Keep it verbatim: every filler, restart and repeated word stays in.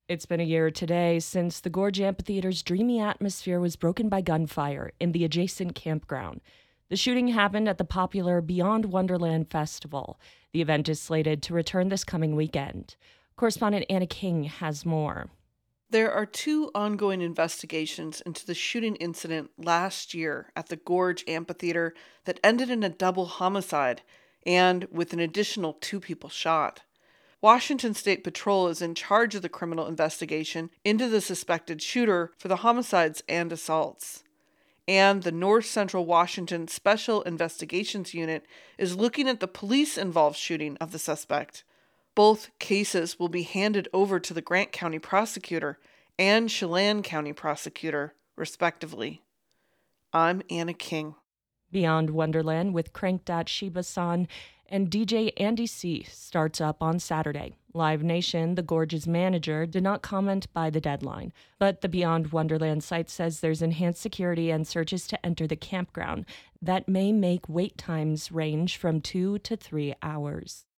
It's been a year today since the Gorge Amphitheater's dreamy atmosphere was broken by gunfire in the adjacent campground. The shooting happened at the popular Beyond Wonderland Festival. The event is slated to return this coming weekend. Correspondent Anna King has more. There are two ongoing investigations into the shooting incident last year at the Gorge Amphitheater that ended in a double homicide and with an additional two people shot. Washington State Patrol is in charge of the criminal investigation into the suspected shooter for the homicides and assaults. And the North Central Washington Special Investigations Unit is looking at the police-involved shooting of the suspect. Both cases will be handed over to the Grant County prosecutor and Chelan County prosecutor, respectively. I'm Anna King. Beyond Wonderland with Crank.Shiba-san and D J Andy C. starts up on Saturday. Live Nation, the Gorge's manager, did not comment by the deadline, but the Beyond Wonderland site says there's enhanced security and searches to enter the campground that may make wait times range from two to three hours.